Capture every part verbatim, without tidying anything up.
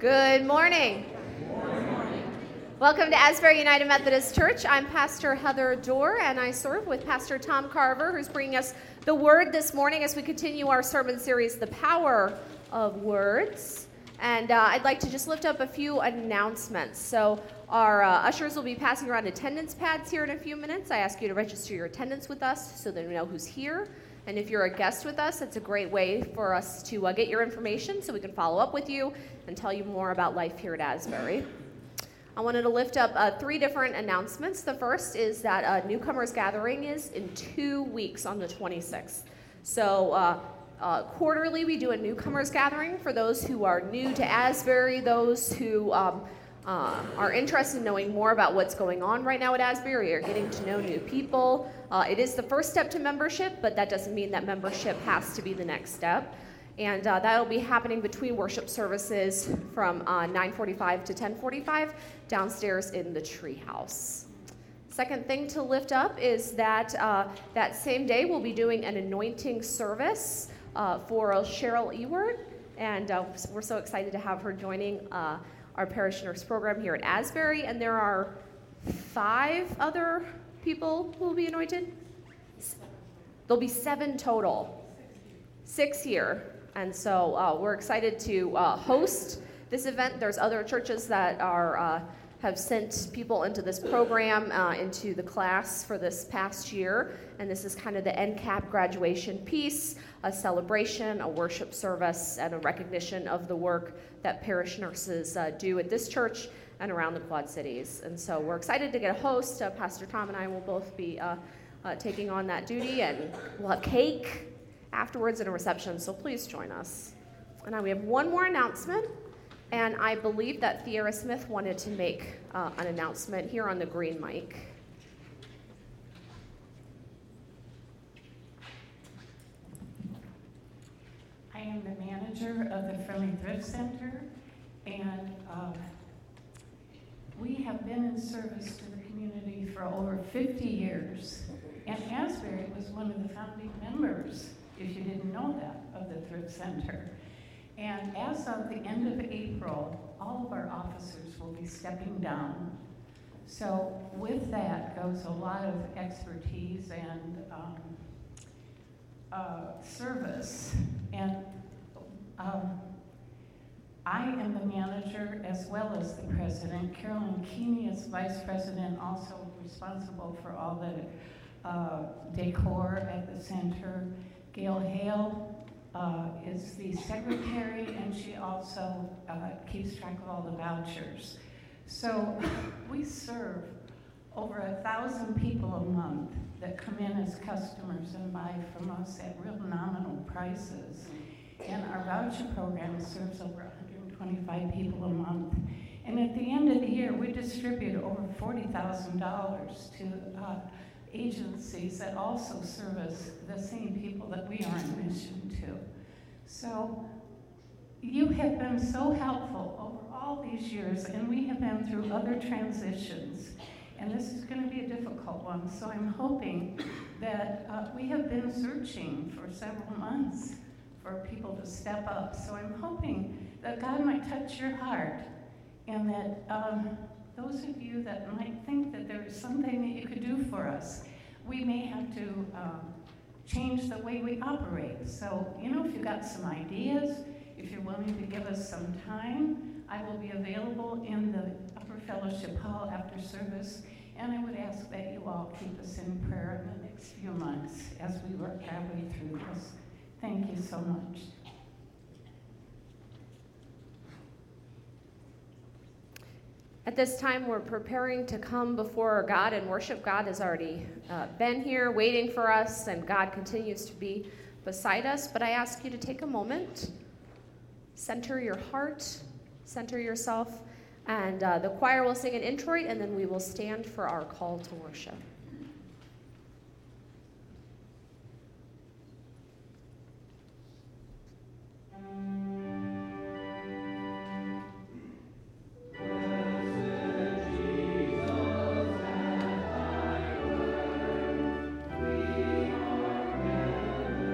Good morning. Welcome to Asbury United Methodist Church. I'm Pastor Heather Dorr, and I serve with Pastor Tom Carver, who's bringing us the Word this morning as we continue our sermon series, The Power of Words. And uh, I'd like to just lift up a few announcements. So our uh, ushers will be passing around attendance pads here in a few minutes. I ask you to register your attendance with us so that we know who's here. And if you're a guest with us, it's a great way for us to uh, get your information so we can follow up with you and tell you more about life here at Asbury. I wanted to lift up uh, three different announcements. The first is that a newcomers gathering is in two weeks on the twenty-sixth. So uh, uh, quarterly we do a newcomers gathering for those who are new to Asbury, those who um, uh, are interested in knowing more about what's going on right now at Asbury or getting to know new people. Uh, it is the first step to membership, but that doesn't mean that membership has to be the next step. And uh, that'll be happening between worship services from uh, nine forty-five to ten forty-five downstairs in the treehouse. Second thing to lift up is that uh, that same day we'll be doing an anointing service uh, for Cheryl Ewert, and uh, we're so excited to have her joining uh, our parish nurse program here at Asbury. And there are five other people who will be anointed. There'll be seven total, six here. And so uh, we're excited to uh, host this event. There's other churches that are uh, have sent people into this program, uh, into the class for this past year. And this is kind of the N C A P graduation piece, a celebration, a worship service, and a recognition of the work that parish nurses uh, do at this church and around the Quad Cities. And so we're excited to get a host. Uh, Pastor Tom and I will both be uh, uh, taking on that duty, and we'll have cake afterwards and a reception, so please join us. And now we have one more announcement, and I believe that Theara Smith wanted to make uh, an announcement here on the green mic. I am the manager of the Friendly Thrift Center, and uh, we have been in service to the community for over fifty years, and Asbury was one of the founding members, if you didn't know that, of the Thrift Center. And as of the end of April, all of our officers will be stepping down. So with that goes a lot of expertise and um, uh, service. And um, I am the manager as well as the president. Carolyn Keeney is vice president, also responsible for all the uh, decor at the center. Gail Hale uh, is the secretary, and she also uh, keeps track of all the vouchers. So we serve over a thousand people a month that come in as customers and buy from us at real nominal prices. And our voucher program serves over one hundred twenty-five people a month. And at the end of the year, we distribute over forty thousand dollars to uh, agencies that also service the same people that we are on mission to. So you have been so helpful over all these years, and we have been through other transitions, and this is going to be a difficult one. So I'm hoping that uh, we have been searching for several months for people to step up. So I'm hoping that God might touch your heart, and that um, those of you that might think that there is something that you could do for us, we may have to um, change the way we operate. So, you know, if you've got some ideas, if you're willing to give us some time, I will be available in the Upper Fellowship Hall after service, and I would ask that you all keep us in prayer in the next few months as we work our way through this. Thank you so much. At this time, we're preparing to come before God and worship. God has already uh, been here waiting for us, and God continues to be beside us. But I ask you to take a moment, center your heart, center yourself, and uh, the choir will sing an introit, and then we will stand for our call to worship.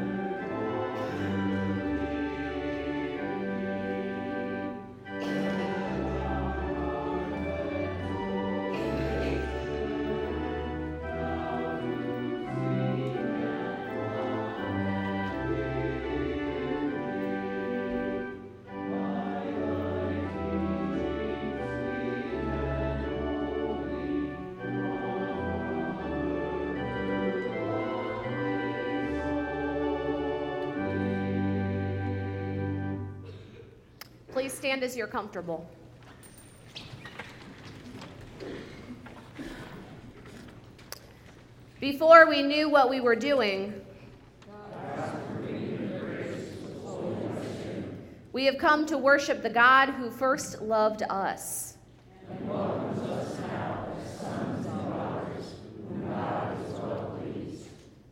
Thank you. stand as you're comfortable. Before we knew what we were doing, we have come to worship the God who first loved us. And welcomes us now as sons and daughters, whom God is well pleased.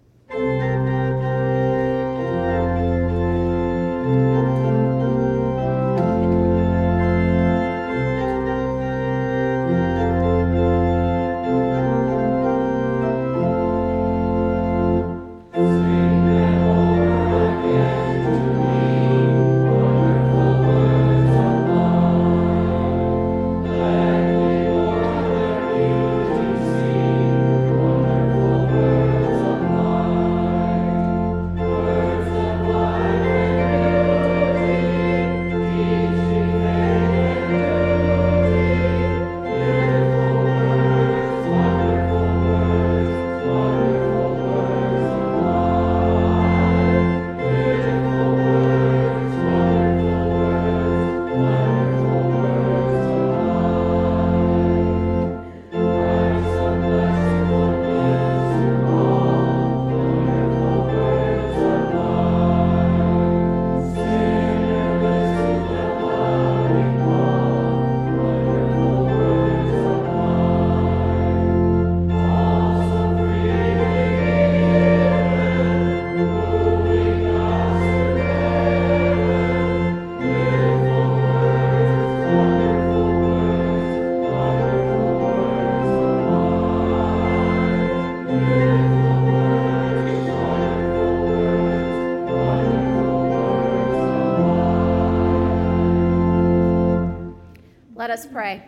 Let us pray.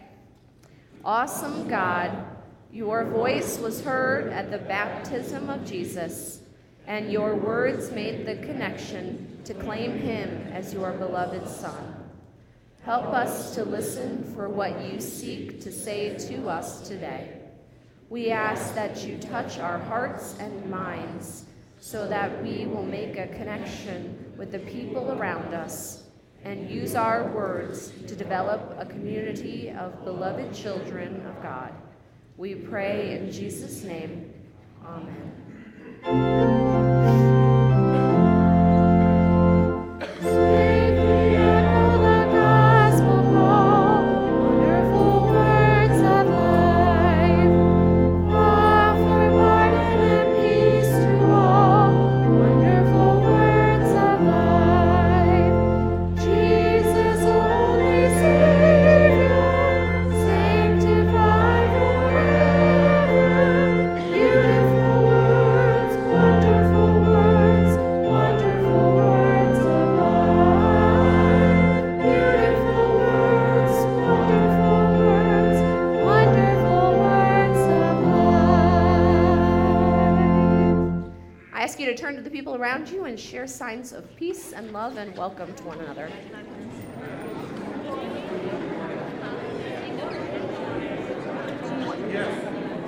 Awesome God, your voice was heard at the baptism of Jesus, and your words made the connection to claim him as your beloved Son. Help us to listen for what you seek to say to us today. We ask that you touch our hearts and minds so that we will make a connection with the people around us and use our words to develop a community of beloved children of God. We pray in Jesus' name. Amen. Turn to the people around you and share signs of peace and love and welcome to one another. Yes.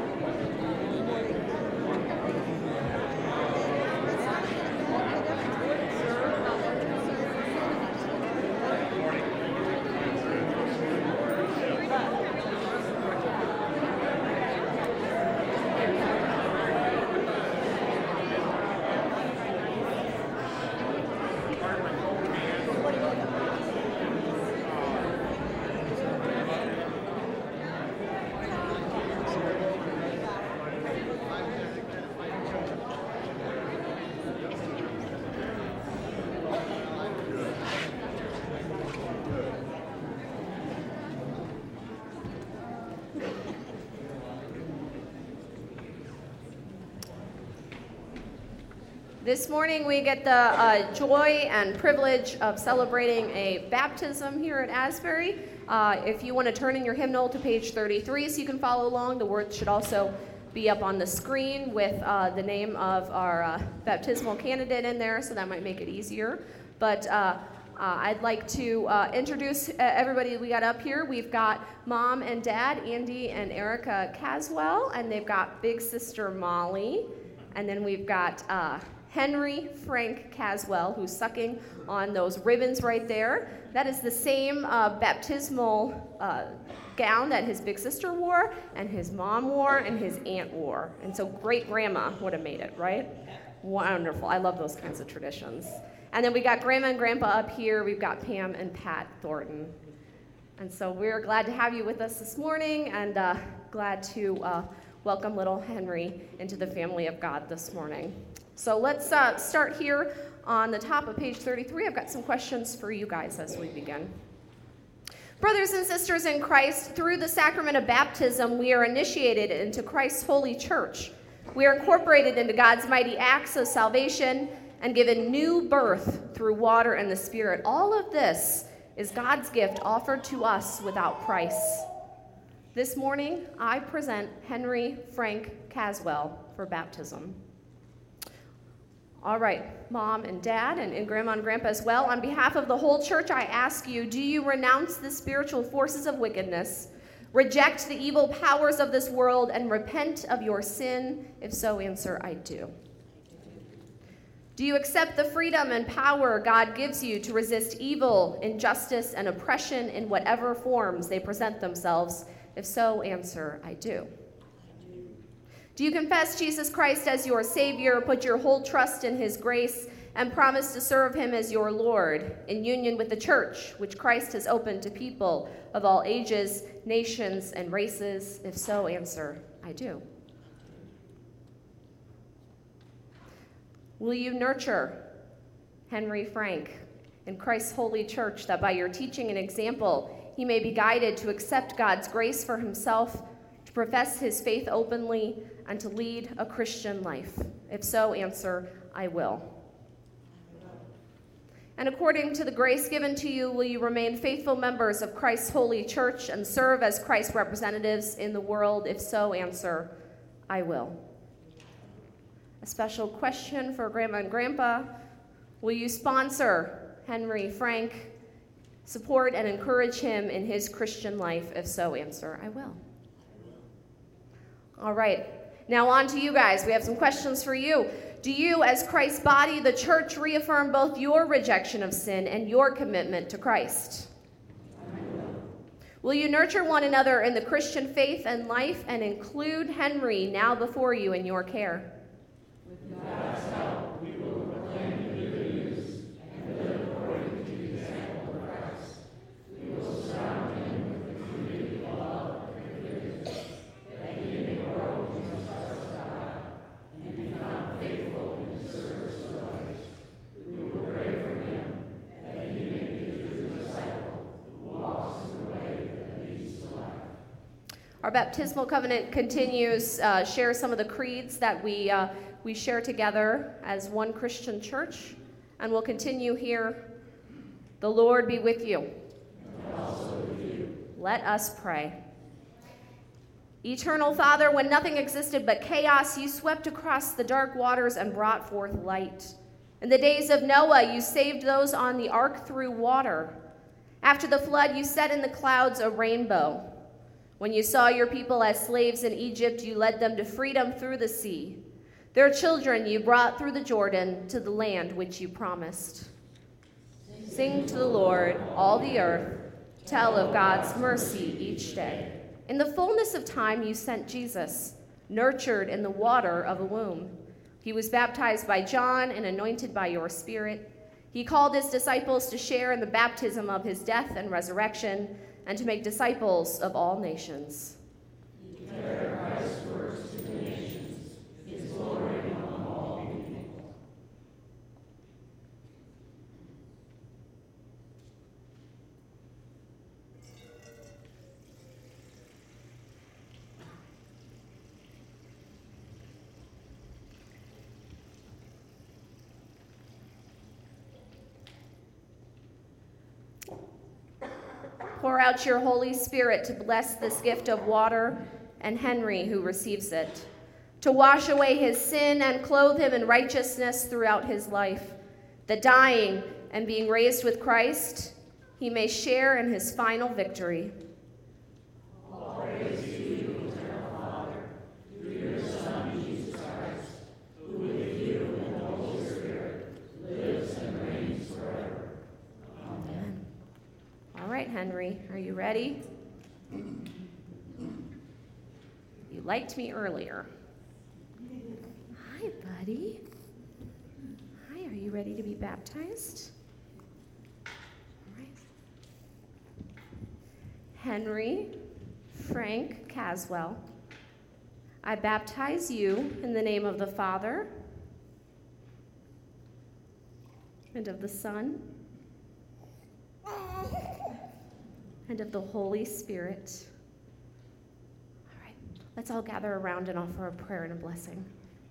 This morning we get the uh, joy and privilege of celebrating a baptism here at Asbury. Uh, if you want to turn in your hymnal to page thirty-three so you can follow along, the words should also be up on the screen with uh, the name of our uh, baptismal candidate in there, so that might make it easier. But uh, uh, I'd like to uh, introduce everybody we got up here. We've got Mom and Dad, Andy and Erica Caswell, and they've got big sister Molly, and then we've got uh, Henry Frank Caswell, who's sucking on those ribbons right there. That is the same uh, baptismal uh, gown that his big sister wore, and his mom wore, and his aunt wore. And so great-grandma would have made it, right? Wonderful. I love those kinds of traditions. And then we got Grandma and Grandpa up here. We've got Pam and Pat Thornton. And so we're glad to have you with us this morning, and uh, glad to uh, welcome little Henry into the family of God this morning. So let's uh, start here on the top of page thirty-three. I've got some questions for you guys as we begin. Brothers and sisters in Christ, through the sacrament of baptism, we are initiated into Christ's holy church. We are incorporated into God's mighty acts of salvation and given new birth through water and the Spirit. All of this is God's gift offered to us without price. This morning, I present Henry Frank Caswell for baptism. All right, Mom and Dad, and, and Grandma and Grandpa as well, on behalf of the whole church, I ask you, do you renounce the spiritual forces of wickedness, reject the evil powers of this world, and repent of your sin? If so, answer, I do. Do you accept the freedom and power God gives you to resist evil, injustice, and oppression in whatever forms they present themselves? If so, answer, I do. Do you confess Jesus Christ as your Savior, put your whole trust in his grace, and promise to serve him as your Lord in union with the church, which Christ has opened to people of all ages, nations, and races? If so, answer, I do. Will you nurture Henry Frank in Christ's holy church, that by your teaching and example, he may be guided to accept God's grace for himself, to profess his faith openly, and to lead a Christian life? If so, answer, I will. And according to the grace given to you, will you remain faithful members of Christ's holy church and serve as Christ's representatives in the world? If so, answer, I will. A special question for Grandma and Grandpa. Will you sponsor Henry Frank, support and encourage him in his Christian life? If so, answer, I will. All right. Now on to you guys. We have some questions for you. Do you, as Christ's body, the church, reaffirm both your rejection of sin and your commitment to Christ? Will you nurture one another in the Christian faith and life and include Henry now before you in your care? With God's help, we will proclaim the good news and live according to the example of Christ. We will surround him with the community of love and forgiveness, that he may grow in the trust of God and become faithful in the service of others. We will pray for him, that he may be a true disciple who walks in the way that leads to life. Our baptismal covenant continues, uh, share some of the creeds that we uh, we share together as one Christian church, and we'll continue here. The Lord be with you. And also with you. Let us pray. Eternal Father, when nothing existed but chaos, you swept across the dark waters and brought forth light. In the days of Noah, you saved those on the ark through water. After the flood, you set in the clouds a rainbow. When you saw your people as slaves in Egypt, you led them to freedom through the sea. Their children you brought through the Jordan to the land which you promised. Sing to the Lord, all the earth. Tell of God's mercy each day. In the fullness of time you sent Jesus, nurtured in the water of a womb. He was baptized by John and anointed by your Spirit. He called his disciples to share in the baptism of his death and resurrection, and to make disciples of all nations. Declare Christ's words to the nations, his glory among all people. Pour out your Holy Spirit to bless this gift of water and Henry who receives it, to wash away his sin and clothe him in righteousness throughout his life, that dying and being raised with Christ, he may share in his final victory. All praise to you, eternal Father, through your Son, Jesus Christ, who with you and the Holy Henry. Are you ready? You liked me earlier. Hi, buddy. Hi, are you ready to be baptized? All right. Henry Frank Caswell, I baptize you in the name of the Father and of the Son and of the Holy Spirit. All right, let's all gather around and offer a prayer and a blessing.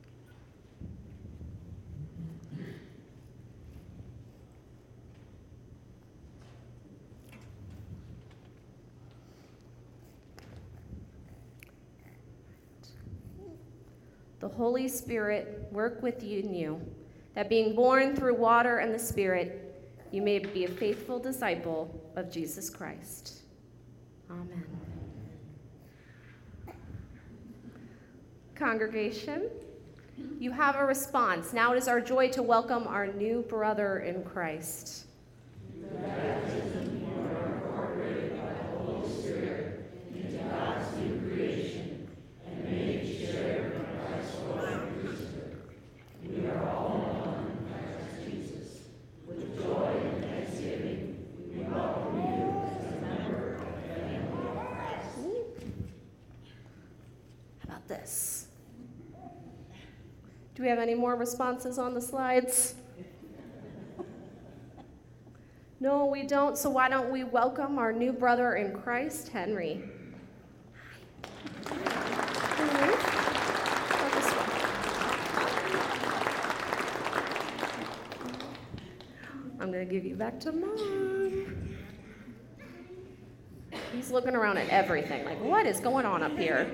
The Holy Spirit work with you in you, that being born through water and the Spirit, you may be a faithful disciple of Jesus Christ. Amen. Congregation, you have a response. Now it is our joy to welcome our new brother in Christ. This. Do we have any more responses on the slides? No, we don't. So why don't we welcome our new brother in Christ, Henry. Henry. I'm going to give you back to Mom. He's looking around at everything, like, what is going on up here?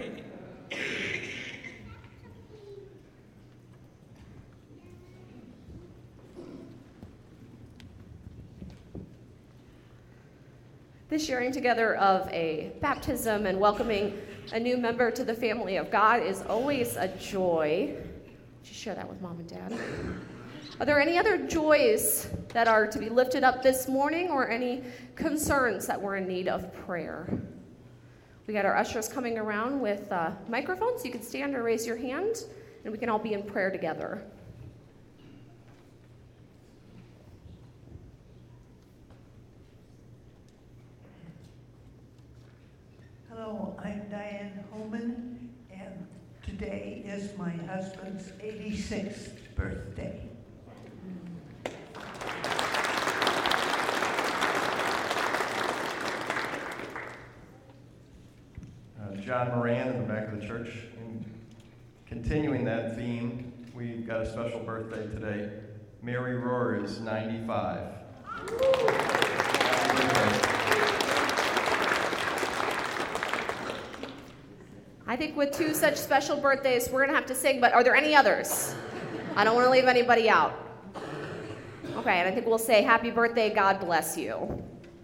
This sharing together of a baptism and welcoming a new member to the family of God is always a joy. Just share that with Mom and Dad. Are there any other joys that are to be lifted up this morning, or any concerns that we're in need of prayer? We got our ushers coming around with uh, microphones. You can stand or raise your hand, and we can all be in prayer together. Hello, I'm Diane Holman, and today is my husband's eighty-sixth birthday. Uh, John Moran in the back of the church. And continuing that theme, we've got a special birthday today. Mary Rohr is ninety-five. Happy birthday. I think with two such special birthdays, we're going to have to sing, but are there any others? I don't want to leave anybody out. Okay, and I think we'll say, happy birthday, God bless you.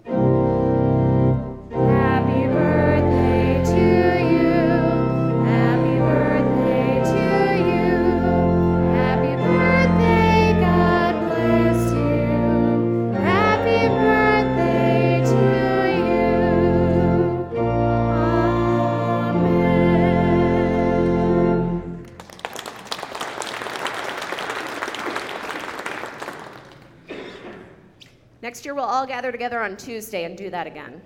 Happy birthday to you. Happy birthday to you. Happy birthday, God bless you. Happy birthday to you. Amen. Next year, we'll all gather together on Tuesday and do that again.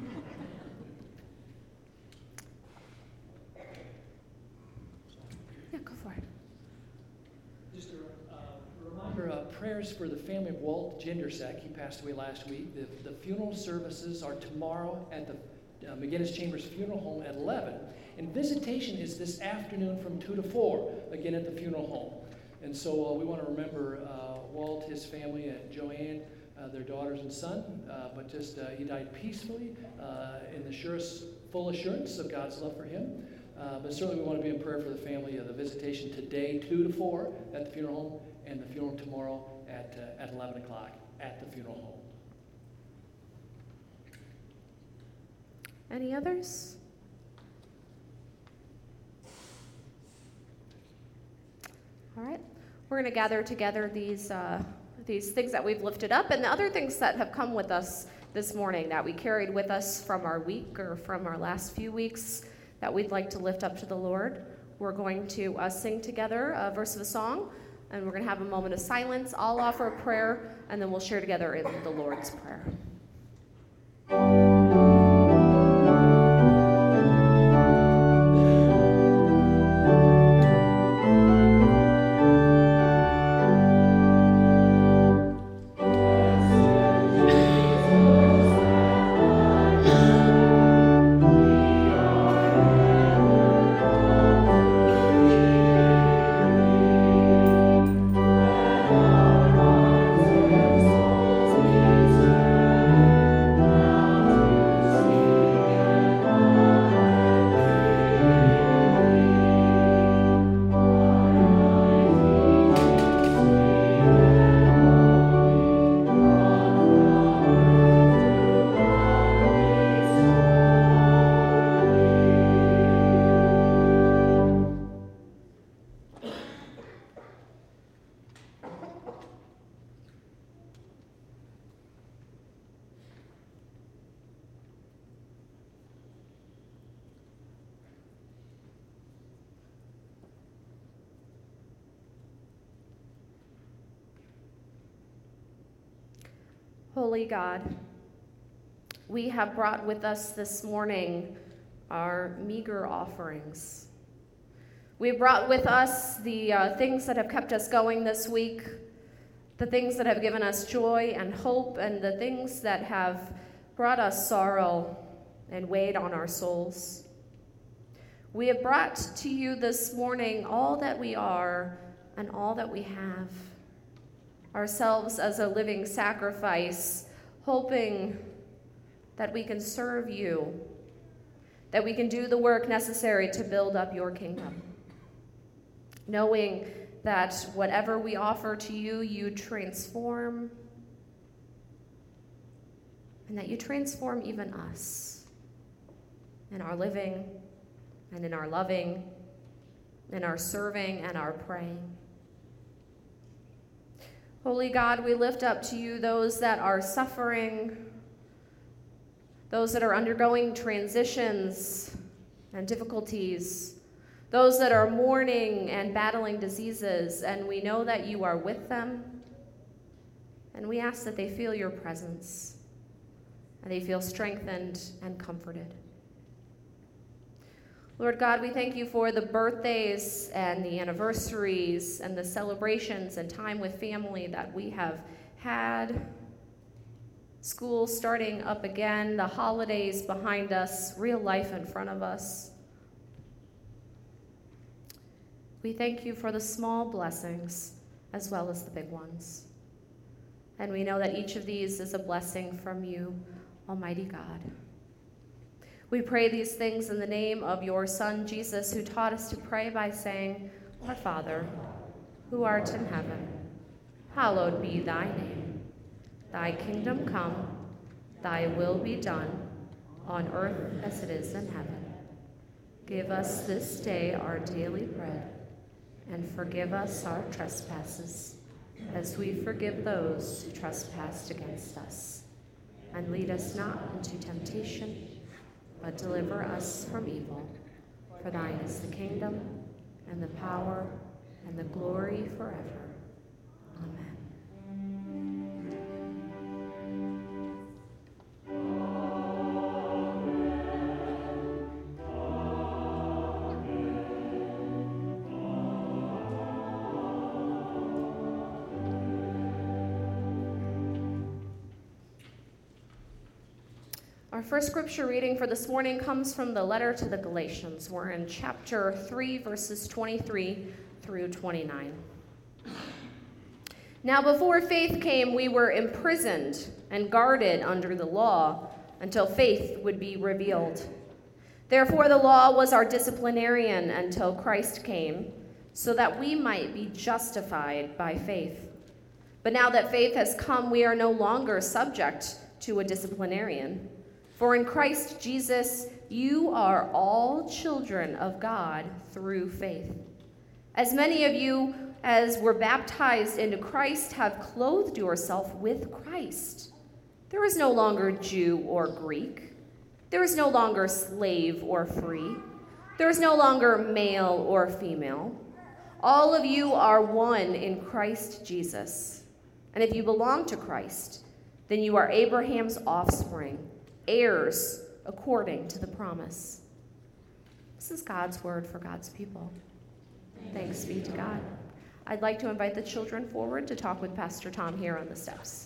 Yeah, go for it. Just a uh, reminder, uh, prayers for the family of Walt Gendersek. He passed away last week. The, the funeral services are tomorrow at the uh, McGinnis Chambers Funeral Home at eleven. And visitation is this afternoon from two to four, again at the funeral home. And so uh, we want to remember uh, Walt, his family, and Joanne, Uh, their daughters and son, uh, but just uh, he died peacefully uh, in the surest, full assurance of God's love for him. Uh, but certainly we want to be in prayer for the family of the visitation today, two to four at the funeral home, and the funeral tomorrow at uh, at eleven o'clock at the funeral home. Any others? All right, we're going to gather together these uh, these things that we've lifted up and the other things that have come with us this morning that we carried with us from our week or from our last few weeks that we'd like to lift up to the Lord. We're going to uh, sing together a verse of a song, and we're going to have a moment of silence. I'll offer a prayer, and then we'll share together in the Lord's Prayer. Holy God, we have brought with us this morning our meager offerings. We brought with us the uh, things that have kept us going this week, the things that have given us joy and hope, and the things that have brought us sorrow and weighed on our souls. We have brought to you this morning all that we are and all that we have, ourselves as a living sacrifice, hoping that we can serve you, that we can do the work necessary to build up your kingdom, knowing that whatever we offer to you, you transform, and that you transform even us in our living and in our loving, in our serving and our praying. Holy God, we lift up to you those that are suffering, those that are undergoing transitions and difficulties, those that are mourning and battling diseases, and we know that you are with them, and we ask that they feel your presence, and they feel strengthened and comforted. Lord God, we thank you for the birthdays and the anniversaries and the celebrations and time with family that we have had. School starting up again, the holidays behind us, real life in front of us. We thank you for the small blessings as well as the big ones. And we know that each of these is a blessing from you, Almighty God. We pray these things in the name of your Son, Jesus, who taught us to pray by saying, Our Father, who art in heaven, hallowed be thy name. Thy kingdom come, thy will be done, on earth as it is in heaven. Give us this day our daily bread, and forgive us our trespasses, as we forgive those who trespass against us. And lead us not into temptation, but deliver us from evil. For thine is the kingdom, and the power, and the glory forever. Amen. Our first scripture reading for this morning comes from the letter to the Galatians. We're in chapter three, verses twenty-three through twenty-nine. Now before faith came, we were imprisoned and guarded under the law until faith would be revealed. Therefore the law was our disciplinarian until Christ came, so that we might be justified by faith. But now that faith has come, we are no longer subject to a disciplinarian. For in Christ Jesus, you are all children of God through faith. As many of you as were baptized into Christ have clothed yourself with Christ. There is no longer Jew or Greek. There is no longer slave or free. There is no longer male or female. All of you are one in Christ Jesus. And if you belong to Christ, then you are Abraham's offspring, heirs according to the promise. This is God's word for God's people. Thanks be to God. I'd like to invite the children forward to talk with Pastor Tom here on the steps.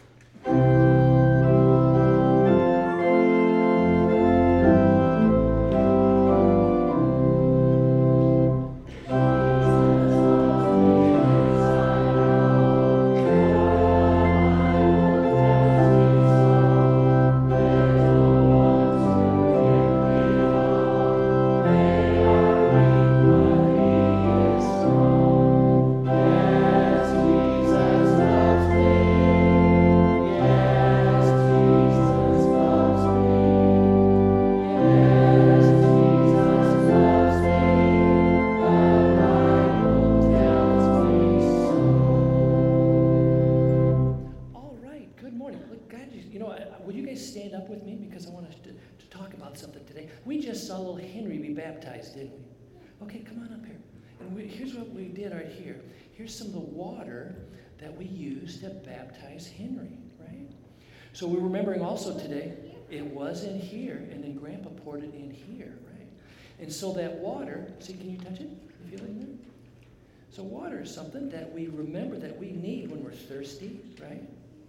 Here's some of the water that we use to baptize Henry, right? So we're remembering also today, it was in here, and then Grandpa poured it in here, right? And so that water, see, can you touch it? You feel it in there? So water is something that we remember that we need when we're thirsty, right?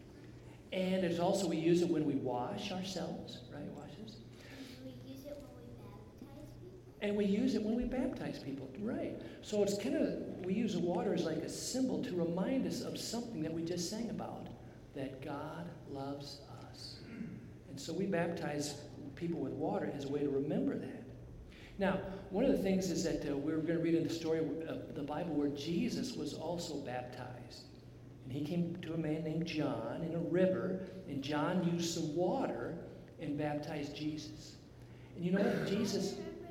And it's also, we use it when we wash ourselves, right? Washes. We use it when we baptize people. And we use it when we baptize people, right? So it's kind of, we use the water as like a symbol to remind us of something that we just sang about, that God loves us. And so we baptize people with water as a way to remember that. Now, one of the things is that uh, we're going to read in the story of the Bible where Jesus was also baptized. And he came to a man named John in a river, and John used some water and baptized Jesus. And you know what? Jesus...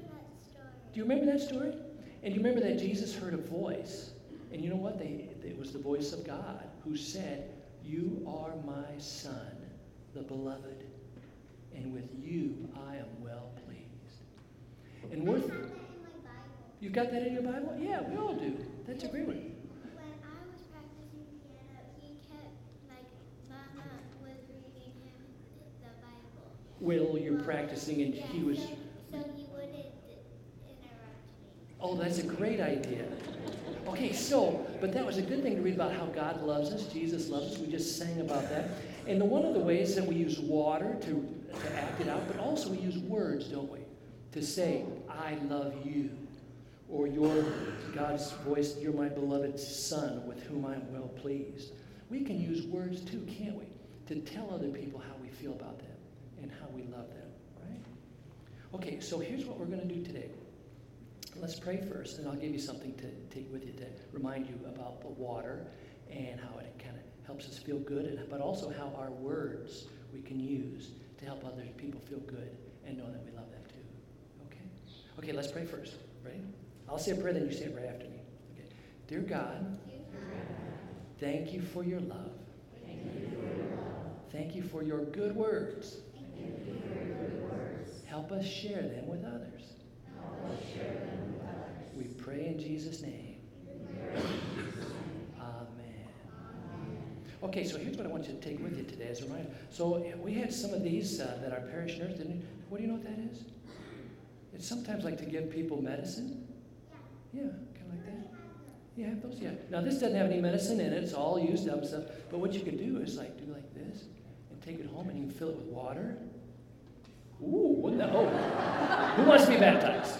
Do you remember that story? And you remember that Jesus heard a voice. And you know what? They, it was the voice of God who said, "You are my son, the beloved, and with you I am well pleased." And we're... I found that in my Bible. You got that in your Bible? Yeah, we all do. That's a great one. When I was practicing piano, he kept, like, Mama was reading him the Bible. Well, you're practicing and Yeah, he was... So, so he wouldn't interrupt me. Oh, that's a great idea. Okay, so, but that was a good thing to read about how God loves us, Jesus loves us. We just sang about that. And the, one of the ways that we use water to, to act it out, but also we use words, don't we? To say, "I love you," or "You're God's voice, you're my beloved son with whom I am well pleased." We can use words too, can't we? To tell other people how we feel about them and how we love them, right? Okay, so here's what we're going to do today. Let's pray first, and I'll give you something to take with you to remind you about the water and how it kind of helps us feel good, and, but also how our words we can use to help other people feel good and know that we love them too. Okay? Okay, let's pray first. Ready? I'll say a prayer, then you say it right after me. Okay. Dear God, thank you for your love. Thank you for your good words. Help us share them with others. We pray in Jesus' name. Amen. Okay, so here's what I want you to take with you today as a reminder. So we had some of these uh, that our parish nurse didn't. What do you know what that is? It's sometimes like to give people medicine. Yeah, kind of like that. You have those? Yeah. Now this doesn't have any medicine in it. It's all used up stuff. But what you could do is like do like this and take it home and you can fill it with water. Ooh, what the? Oh, who wants to be baptized?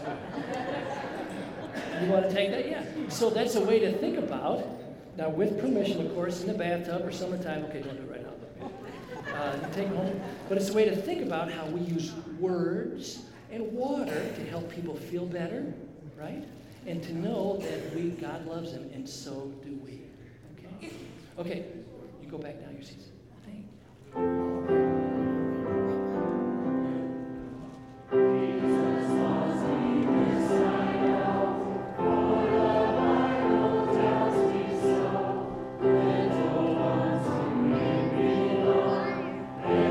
You want to take that? Yeah. So that's a way to think about. Now, with permission, of course, in the bathtub or summertime. Okay, don't do it right now. Uh, you take it home. But it's a way to think about how we use words and water to help people feel better, right? And to know that we, God loves them, and so do we. Okay? Okay, you go back now, your seats. Thank you. Thank you.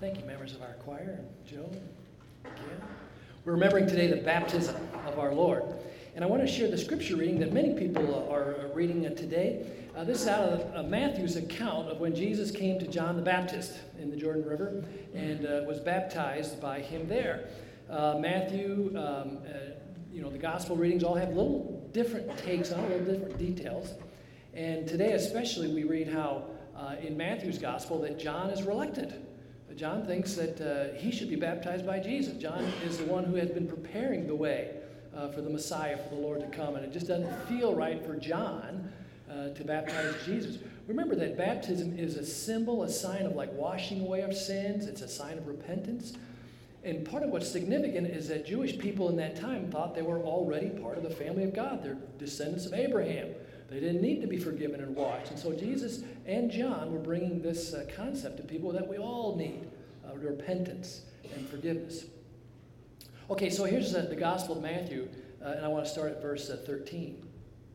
Thank you, members of our choir, and Joe, and Kim. We're remembering today the baptism of our Lord. And I want to share the scripture reading that many people are reading today. Uh, this is out of uh, Matthew's account of when Jesus came to John the Baptist in the Jordan River and uh, was baptized by him there. Uh, Matthew, um, uh, you know, the gospel readings all have little different takes on it, little different details. And today especially we read how uh, in Matthew's gospel that John is reluctant. John thinks that uh, he should be baptized by Jesus. John is the one who has been preparing the way uh, for the Messiah, for the Lord to come. And it just doesn't feel right for John uh, to baptize Jesus. Remember that baptism is a symbol, a sign of like washing away of sins. It's a sign of repentance. And part of what's significant is that Jewish people in that time thought they were already part of the family of God. They're descendants of Abraham. They didn't need to be forgiven and washed. And so Jesus and John were bringing this uh, concept to people that we all need, uh, repentance and forgiveness. Okay, so here's uh, the Gospel of Matthew, uh, and I want to start at verse uh, thirteen.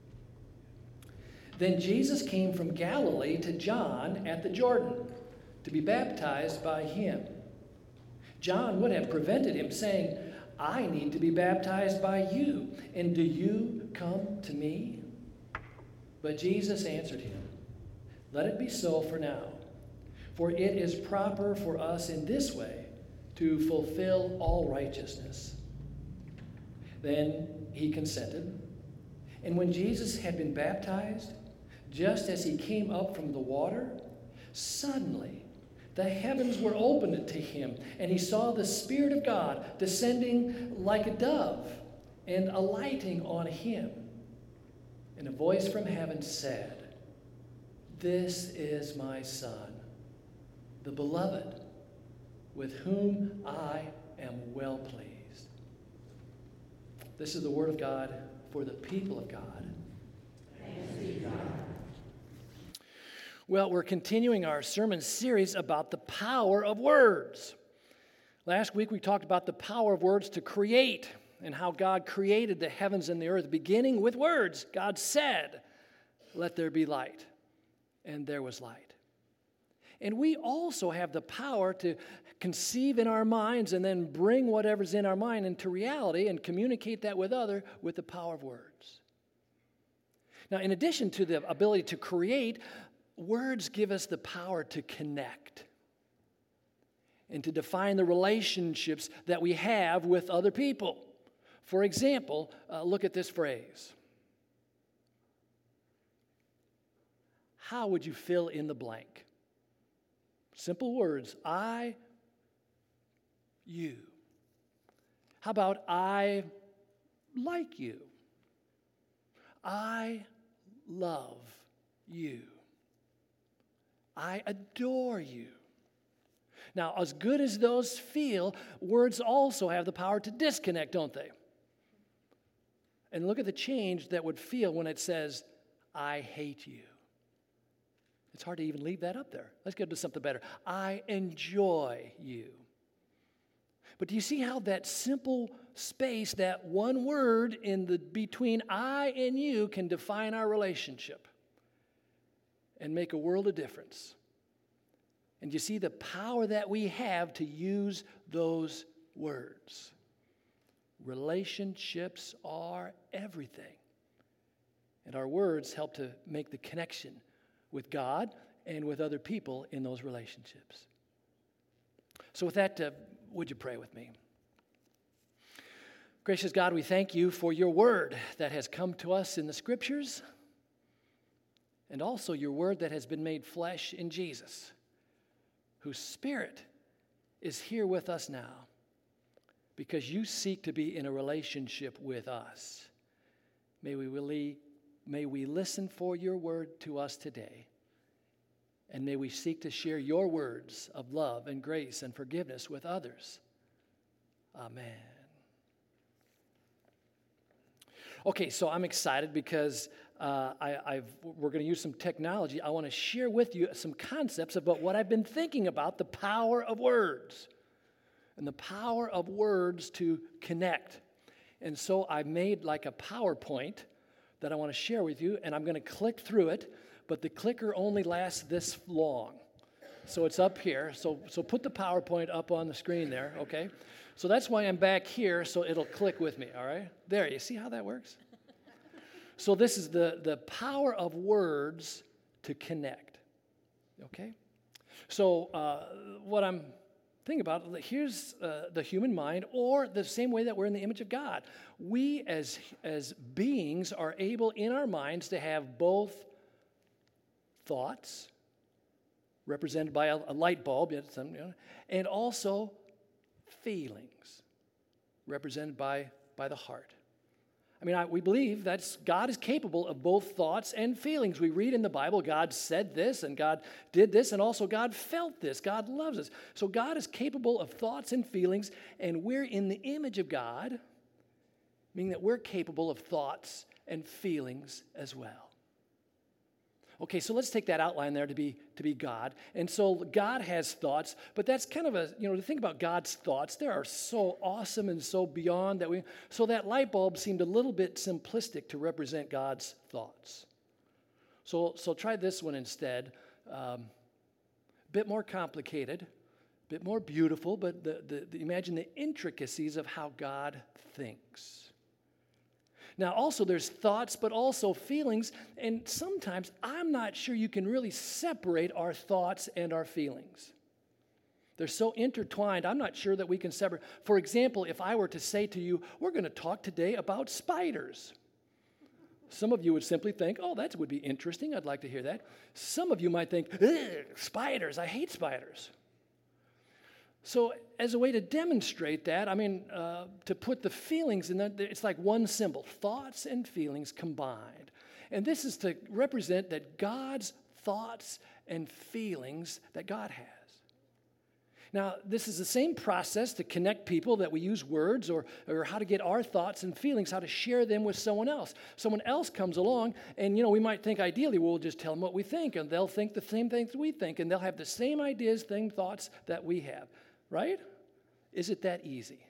Then Jesus came from Galilee to John at the Jordan to be baptized by him. John would have prevented him, saying, I need to be baptized by you, and do you come to me? But Jesus answered him, let it be so for now, for it is proper for us in this way to fulfill all righteousness. Then he consented. And when Jesus had been baptized, just as he came up from the water, suddenly the heavens were opened to him, and he saw the Spirit of God descending like a dove and alighting on him. And a voice from heaven said, this is my Son, the beloved, with whom I am well pleased. This is the word of God for the people of God. Thanks be to God. Well, we're continuing our sermon series about the power of words. Last week we talked about the power of words to create, and how God created the heavens and the earth, beginning with words. God said, let there be light. And there was light. And we also have the power to conceive in our minds and then bring whatever's in our mind into reality and communicate that with others with the power of words. Now, in addition to the ability to create, words give us the power to connect and to define the relationships that we have with other people. For example, uh, look at this phrase. How would you fill in the blank? Simple words. I, you. How about I like you? I love you. I adore you. Now, as good as those feel, words also have the power to disconnect, don't they? And look at the change that would feel when it says, I hate you. It's hard to even leave that up there. Let's get to something better. I enjoy you. But do you see how that simple space, that one word in the between I and you can define our relationship and make a world of difference? And you see the power that we have to use those words. Relationships are everything. And our words help to make the connection with God and with other people in those relationships. So with that, uh, would you pray with me? Gracious God, we thank you for your word that has come to us in the scriptures, and also your word that has been made flesh in Jesus, whose Spirit is here with us now because you seek to be in a relationship with us. May we really, may we listen for your word to us today, and may we seek to share your words of love and grace and forgiveness with others. Amen. Okay, so I'm excited because uh, I, I've, we're going to use some technology. I want to share with you some concepts about what I've been thinking about, the power of words and the power of words to connect. And so I made like a PowerPoint that I want to share with you, and I'm going to click through it, but the clicker only lasts this long. So it's up here. So, so put the PowerPoint up on the screen there, okay? So that's why I'm back here, so it'll click with me, all right? There, you see how that works? So this is the, the power of words to connect, okay? So uh, what I'm thinking about, here's uh, the human mind, or the same way that we're in the image of God. We as, as beings are able in our minds to have both thoughts, represented by a, a light bulb, and also feelings, represented by, by the heart. I mean, I, we believe that God is capable of both thoughts and feelings. We read in the Bible, God said this, and God did this, and also God felt this. God loves us. So God is capable of thoughts and feelings, and we're in the image of God, meaning that we're capable of thoughts and feelings as well. Okay, so let's take that outline there to be to be God. And so God has thoughts, but that's kind of a, you know, to think about God's thoughts, they are so awesome and so beyond that we, so that light bulb seemed a little bit simplistic to represent God's thoughts. So, so try this one instead. Um, a bit more complicated, a bit more beautiful, but the, the, the, imagine the intricacies of how God thinks. Now, also, there's thoughts, but also feelings, and sometimes I'm not sure you can really separate our thoughts and our feelings. They're so intertwined, I'm not sure that we can separate. For example, if I were to say to you, we're going to talk today about spiders. Some of you would simply think, oh, that would be interesting, I'd like to hear that. Some of you might think, spiders, I hate spiders. So as a way to demonstrate that, I mean, uh, to put the feelings in that, it's like one symbol, thoughts and feelings combined. And this is to represent that God's thoughts and feelings that God has. Now, this is the same process to connect people that we use words or, or how to get our thoughts and feelings, how to share them with someone else. Someone else comes along and, you know, we might think ideally we'll just tell them what we think and they'll think the same things we think and they'll have the same ideas, same thoughts that we have. Right? Is it that easy?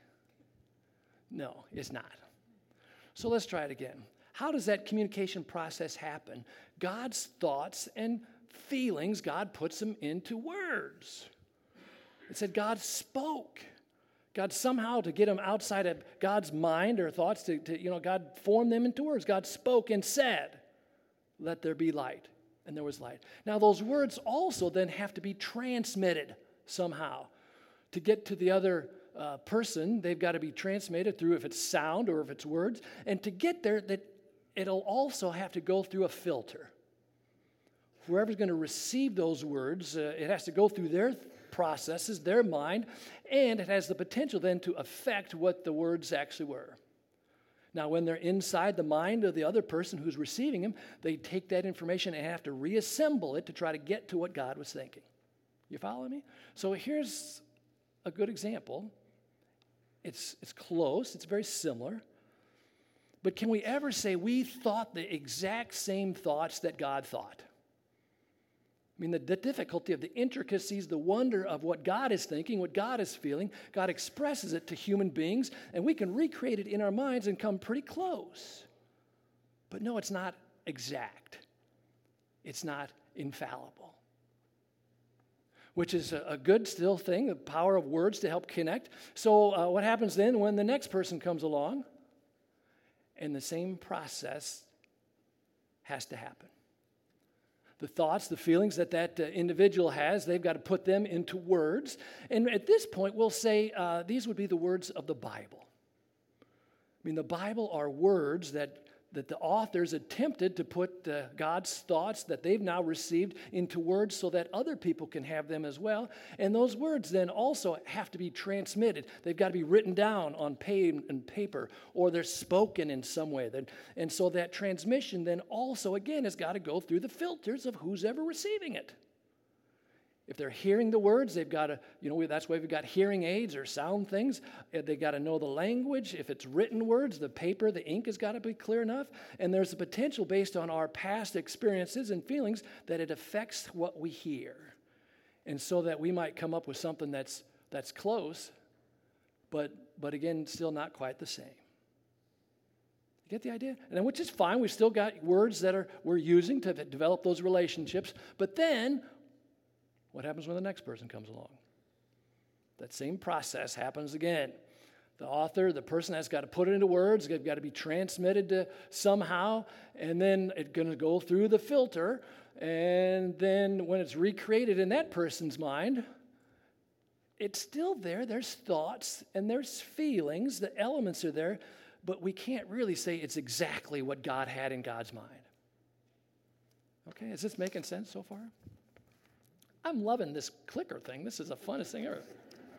No, it's not. So let's try it again. How does that communication process happen? God's thoughts and feelings, God puts them into words. It said God spoke. God somehow, to get them outside of God's mind or thoughts, to, to you know, God formed them into words. God spoke and said, let there be light. And there was light. Now those words also then have to be transmitted somehow. To get to the other uh, person, they've got to be transmitted through, if it's sound or if it's words. And to get there, that it'll also have to go through a filter. Whoever's going to receive those words, uh, it has to go through their processes, their mind, and it has the potential then to affect what the words actually were. Now, when they're inside the mind of the other person who's receiving them, they take that information and have to reassemble it to try to get to what God was thinking. You follow me? So here's a good example. It's, it's close, it's very similar. But can we ever say we thought the exact same thoughts that God thought? I mean, the, the difficulty of the intricacies, the wonder of what God is thinking, what God is feeling, God expresses it to human beings, and we can recreate it in our minds and come pretty close. But no, it's not exact. It's not infallible. Which is a good still thing, the power of words to help connect. So uh, what happens then when the next person comes along? And the same process has to happen. The thoughts, the feelings that that uh, individual has, they've got to put them into words. And at this point, we'll say uh, these would be the words of the Bible. I mean, the Bible are words that that the authors attempted to put uh, God's thoughts that they've now received into words so that other people can have them as well. And those words then also have to be transmitted. They've got to be written down on pay and paper, or they're spoken in some way. And so that transmission then also, again, has got to go through the filters of who's ever receiving it. If they're hearing the words, they've got to, you know, that's why we've got hearing aids or sound things. They've got to know the language. If it's written words, the paper, the ink has got to be clear enough. And there's a potential based on our past experiences and feelings that it affects what we hear. And so that we might come up with something that's that's close, but but again, still not quite the same. You get the idea? And then, which is fine. We've still got words that are we're using to develop those relationships. But then What happens when the next person comes along? That same process happens again. The author, the person has got to put it into words, it's got to be transmitted to somehow, and then it's going to go through the filter, and then when it's recreated in that person's mind, it's still there. There's thoughts and there's feelings, the elements are there, but we can't really say it's exactly what God had in God's mind. Okay, is this making sense so far? I'm loving this clicker thing. This is the funnest thing ever.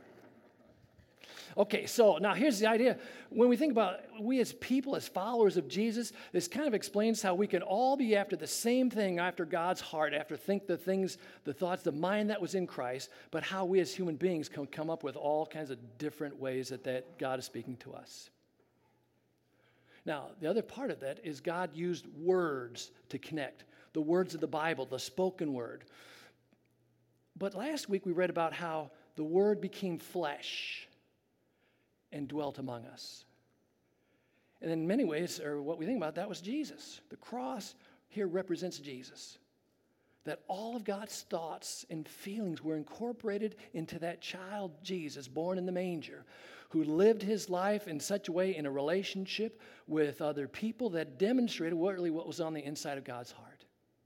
Okay, so now here's the idea. When we think about we as people, as followers of Jesus, this kind of explains how we can all be after the same thing, after God's heart, after think the things, the thoughts, the mind that was in Christ, but how we as human beings can come up with all kinds of different ways that, that God is speaking to us. Now, the other part of that is God used words to connect, the words of the Bible, the spoken word. But last week we read about how the Word became flesh and dwelt among us. And in many ways, or what we think about, that was Jesus. The cross here represents Jesus. That all of God's thoughts and feelings were incorporated into that child Jesus born in the manger, who lived his life in such a way in a relationship with other people that demonstrated really what was on the inside of God's heart.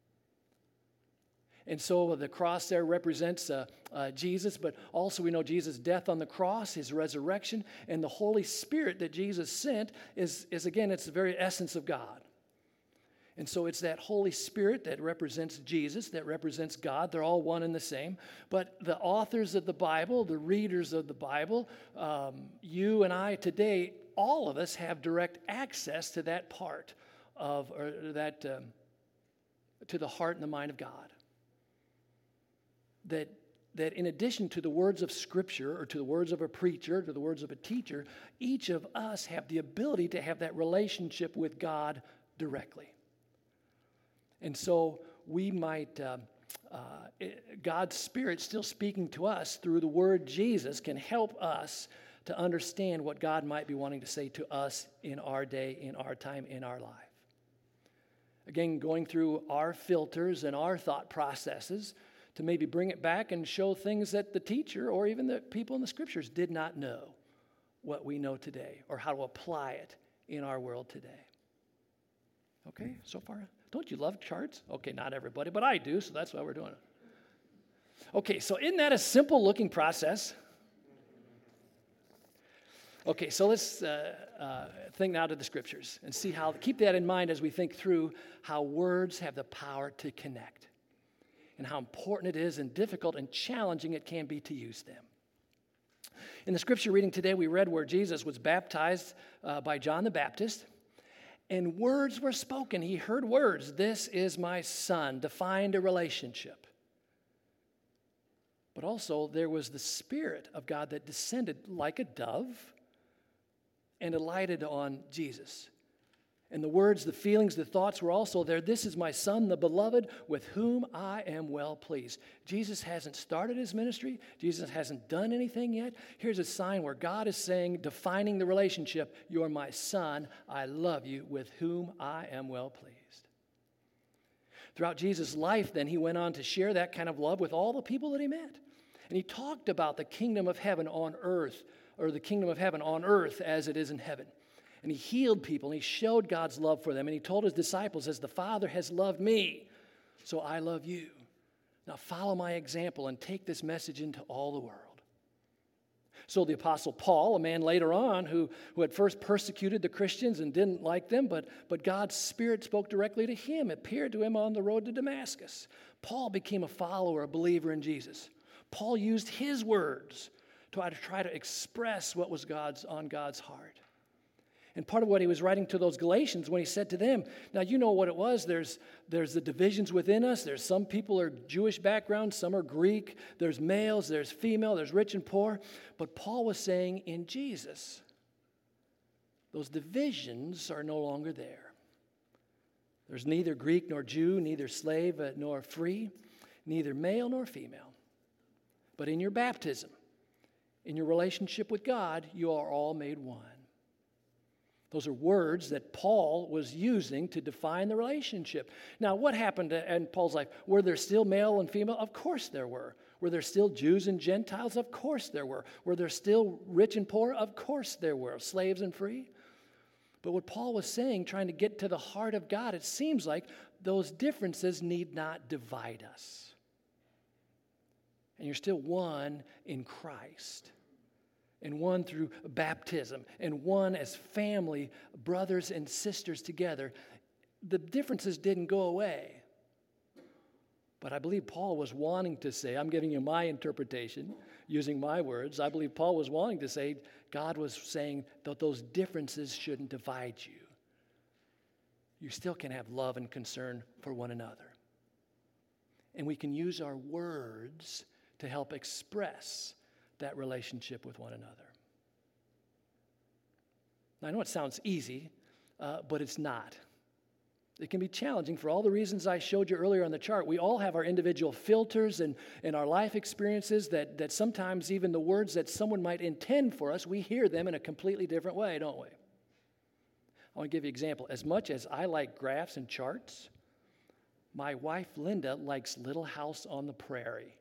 And so the cross there represents uh, uh, Jesus, but also we know Jesus' death on the cross, his resurrection, and the Holy Spirit that Jesus sent is, is again, it's the very essence of God. And so it's that Holy Spirit that represents Jesus, that represents God. They're all one and the same. But the authors of the Bible, the readers of the Bible, um, you and I today, all of us have direct access to that part of, or that, um, to the heart and the mind of God. That, that in addition to the words of Scripture or to the words of a preacher, to the words of a teacher, each of us have the ability to have that relationship with God directly. And so we might, uh, uh, God's Spirit still speaking to us through the word Jesus can help us to understand what God might be wanting to say to us in our day, in our time, in our life. Again, going through our filters and our thought processes to maybe bring it back and show things that the teacher or even the people in the Scriptures did not know what we know today or how to apply it in our world today. Okay, so far? Don't you love charts? Okay, not everybody, but I do, so that's why we're doing it. Okay, so isn't that a simple-looking process? Okay, so let's uh, uh, think now to the Scriptures and see how, keep that in mind as we think through how words have the power to connect and how important it is and difficult and challenging it can be to use them. In the Scripture reading today, we read where Jesus was baptized uh, by John the Baptist, and words were spoken. He heard words. This is my son, defined a relationship. But also there was the Spirit of God that descended like a dove and alighted on Jesus. And the words, the feelings, the thoughts were also there. This is my son, the beloved, with whom I am well pleased. Jesus hasn't started his ministry. Jesus hasn't done anything yet. Here's a sign where God is saying, defining the relationship, you're my son, I love you, with whom I am well pleased. Throughout Jesus' life, then, he went on to share that kind of love with all the people that he met. And he talked about the kingdom of heaven on earth, or the kingdom of heaven on earth as it is in heaven. And he healed people, and he showed God's love for them. And he told his disciples, as the Father has loved me, so I love you. Now follow my example and take this message into all the world. So the Apostle Paul, a man later on who, who had first persecuted the Christians and didn't like them, but, but God's Spirit spoke directly to him, appeared to him on the road to Damascus. Paul became a follower, a believer in Jesus. Paul used his words to try to express what was God's on God's heart. And part of what he was writing to those Galatians when he said to them, now you know what it was, there's, there's the divisions within us, there's some people are Jewish background, some are Greek, there's males, there's female, there's rich and poor. But Paul was saying in Jesus, those divisions are no longer there. There's neither Greek nor Jew, neither slave nor free, neither male nor female. But in your baptism, in your relationship with God, you are all made one. Those are words that Paul was using to define the relationship. Now, what happened in Paul's life? Were there still male and female? Of course there were. Were there still Jews and Gentiles? Of course there were. Were there still rich and poor? Of course there were. Slaves and free? But what Paul was saying, trying to get to the heart of God, it seems like those differences need not divide us. And you're still one in Christ, and one through baptism, and one as family, brothers and sisters together. The differences didn't go away. But I believe Paul was wanting to say, I'm giving you my interpretation, using my words. I believe Paul was wanting to say, God was saying that those differences shouldn't divide you. You still can have love and concern for one another. And we can use our words to help express that relationship with one another. Now, I know it sounds easy, uh, but it's not. It can be challenging for all the reasons I showed you earlier on the chart. We all have our individual filters and, and our life experiences that, that sometimes even the words that someone might intend for us, we hear them in a completely different way, don't we? I want to give you an example. As much as I like graphs and charts, my wife Linda likes Little House on the Prairie.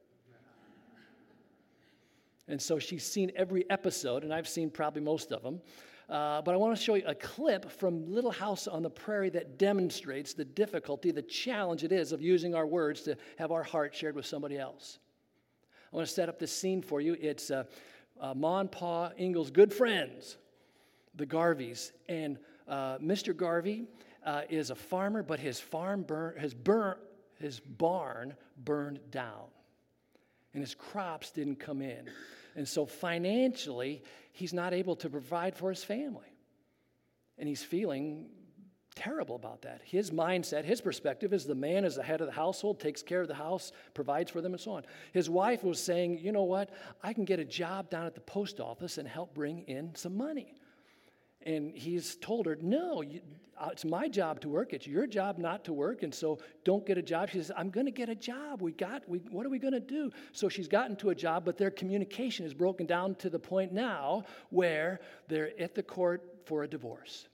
And so she's seen every episode, and I've seen probably most of them. Uh, but I want to show you a clip from Little House on the Prairie that demonstrates the difficulty, the challenge it is of using our words to have our heart shared with somebody else. I want to set up this scene for you. It's uh, uh, Ma and Pa Ingalls' good friends, the Garveys. And uh, Mister Garvey uh, is a farmer, but his farm burn, his, burn, his barn burned down. And his crops didn't come in. And so financially, he's not able to provide for his family. And he's feeling terrible about that. His mindset, his perspective is the man is the head of the household, takes care of the house, provides for them, and so on. His wife was saying, you know what, I can get a job down at the post office and help bring in some money. And he's told her, no, you, uh, it's my job to work. It's your job not to work, and so don't get a job. She says, I'm going to get a job. We got. We, what are we going to do? So she's gotten to a job, but their communication is broken down to the point now where they're at the court for a divorce.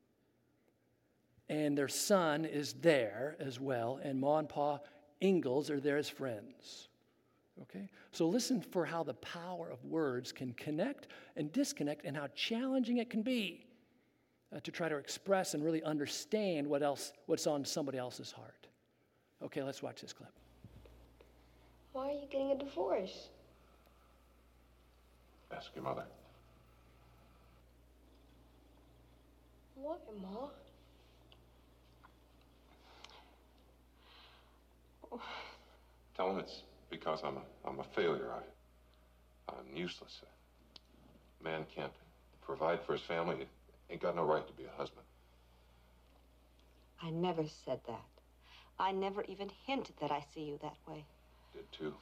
And their son is there as well, and Ma and Pa Ingalls are there as friends. Okay? So listen for how the power of words can connect and disconnect and how challenging it can be uh, to try to express and really understand what else, what's on somebody else's heart. Okay, let's watch this clip. Why are you getting a divorce? Ask your mother. Why, Ma? Tell him it's because I'm a, I'm a failure. I, I'm useless. A man can't provide for his family. He ain't got no right to be a husband. I never said that. I never even hinted that I see you that way. Did too.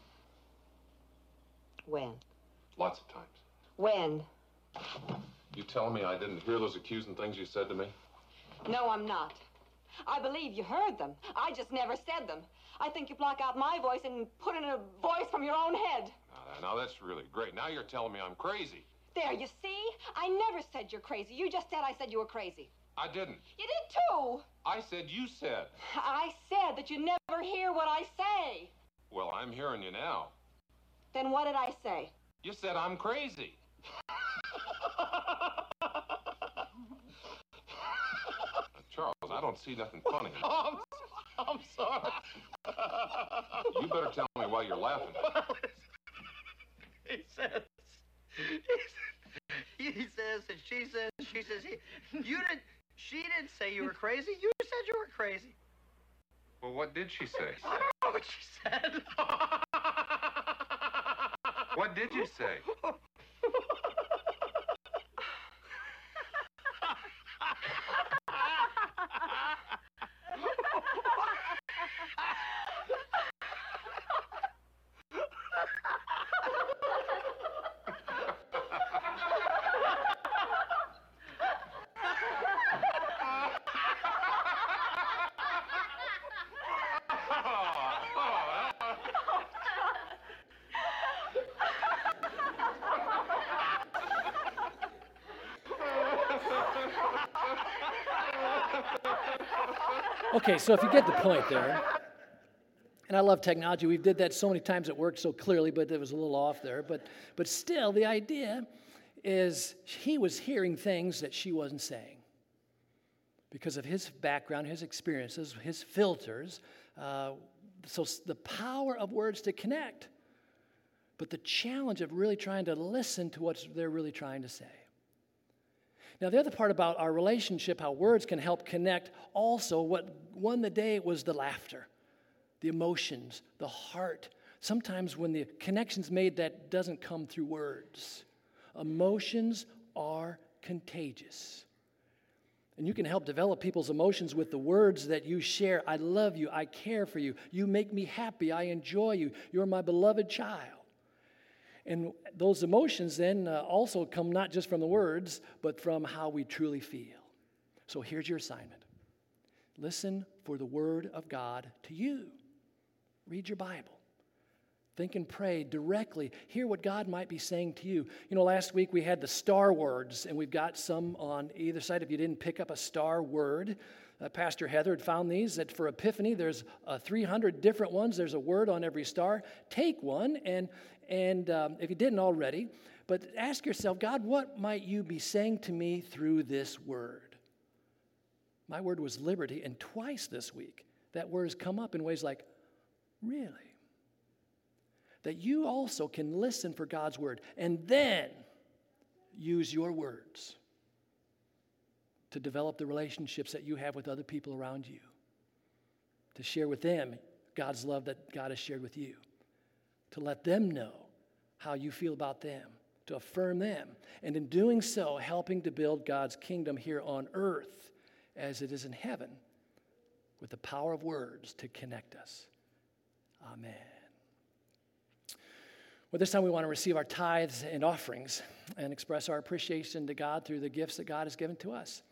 When? Lots of times. When? You telling me I didn't hear those accusing things you said to me? No, I'm not. I believe you heard them. I just never said them. I think you block out my voice and put in a voice from your own head. Now, now that's really great. Now you're telling me I'm crazy. There, you see? I never said you're crazy. You just said I said you were crazy. I didn't. You did too. I said you said. I said that you never hear what I say. Well, I'm hearing you now. Then what did I say? You said I'm crazy. Charles, I don't see nothing funny. I'm, I'm sorry. You better tell me why you're laughing. He says, he, he says, and she says, she says, he, you didn't, she didn't say you were crazy. You said you were crazy. Well, what did she say? I don't know what she said. What did you say? Okay, so if you get the point there, And I love technology. We did that so many times it worked so clearly, but it was a little off there. But, but still, the idea is he was hearing things that she wasn't saying because of his background, his experiences, his filters. Uh, so the power of words to connect, but the challenge of really trying to listen to what they're really trying to say. Now, the other part about our relationship, how words can help connect, also what won the day was the laughter, the emotions, the heart. Sometimes when the connection's made, that doesn't come through words. Emotions are contagious. And you can help develop people's emotions with the words that you share. I love you. I care for you. You make me happy. I enjoy you. You're my beloved child. And those emotions then uh, also come not just from the words, but from how we truly feel. So here's your assignment. Listen for the word of God to you. Read your Bible. Think and pray directly. Hear what God might be saying to you. You know, last week we had the star words, and we've got some on either side. If you didn't pick up a star word, uh, Pastor Heather had found these, that for Epiphany, there's uh, three hundred different ones. There's a word on every star. Take one, and, and um, if you didn't already, but ask yourself, God, what might you be saying to me through this word? My word was liberty, and twice this week, that word has come up in ways like, really? That you also can listen for God's word and then use your words to develop the relationships that you have with other people around you, to share with them God's love that God has shared with you, to let them know how you feel about them, to affirm them, and in doing so, helping to build God's kingdom here on earth as it is in heaven with the power of words to connect us. Amen. Well, this time we want to receive our tithes and offerings and express our appreciation to God through the gifts that God has given to us.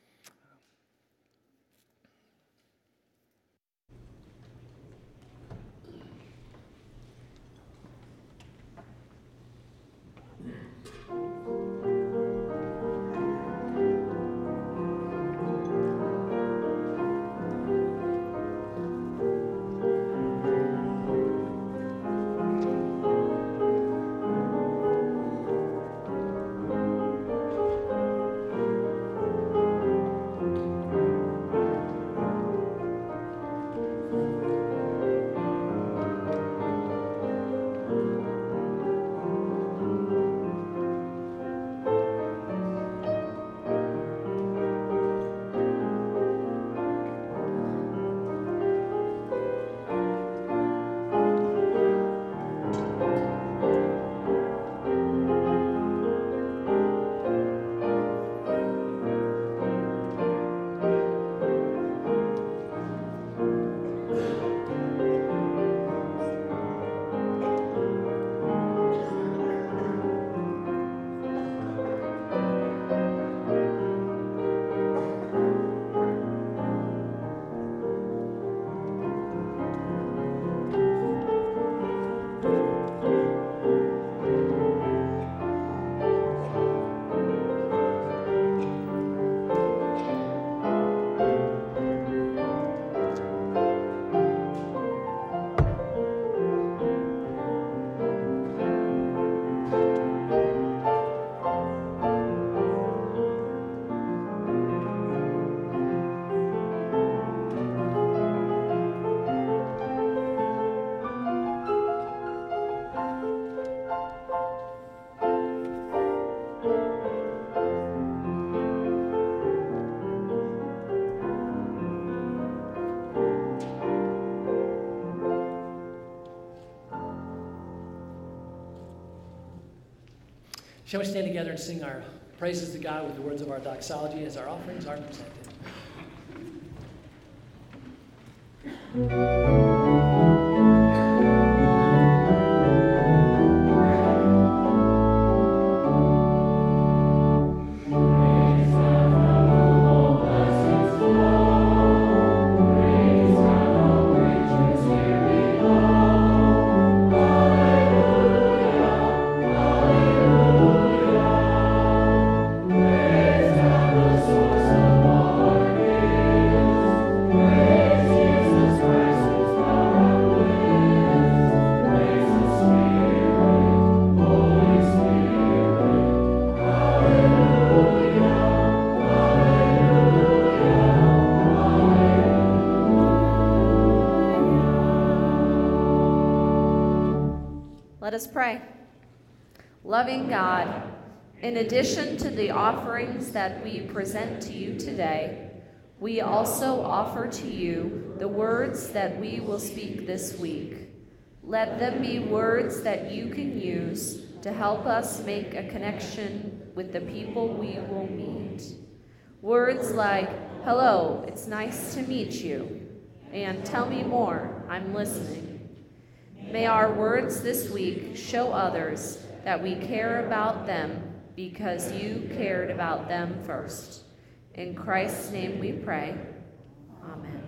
Shall we stand together and sing our praises to God with the words of our doxology as our offerings are presented? Praise Jesus Christ, Let us pray. Loving God, in addition to the offerings that we present to you today, we also offer to you the words that we will speak this week. Let them be words that you can use to help us make a connection with the people we will meet. Words like, hello, it's nice to meet you, and tell me more, I'm listening. May our words this week show others that we care about them because you cared about them first. In Christ's name we pray. Amen.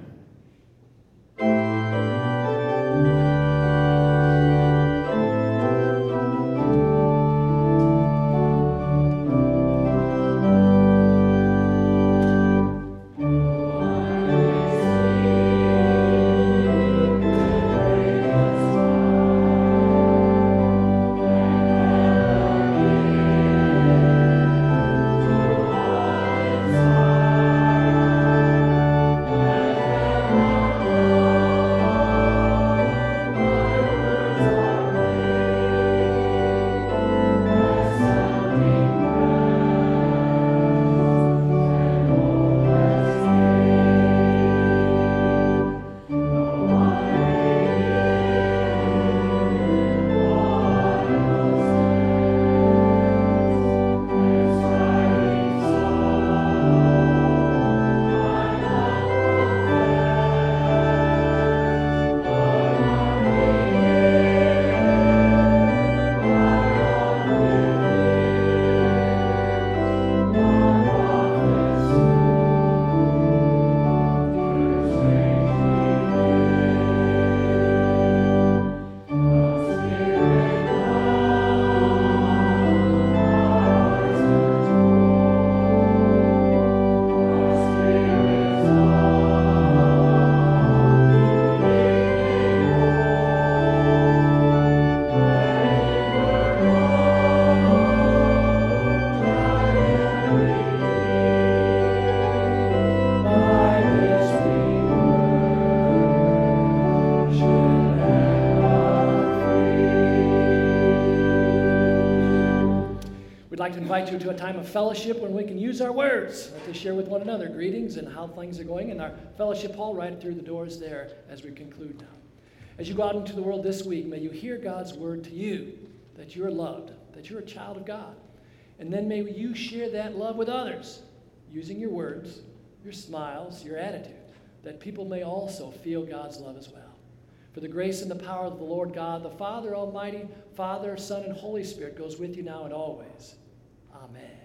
I'd like to invite you to a time of fellowship when we can use our words to share with one another greetings and how things are going in our fellowship hall right through the doors there as we conclude now. As you go out into the world this week, may you hear God's word to you, that you're loved, that you're a child of God. And then may you share that love with others, using your words, your smiles, your attitude, that people may also feel God's love as well. For the grace and the power of the Lord God, the Father Almighty, Father, Son, and Holy Spirit goes with you now and always. Amen.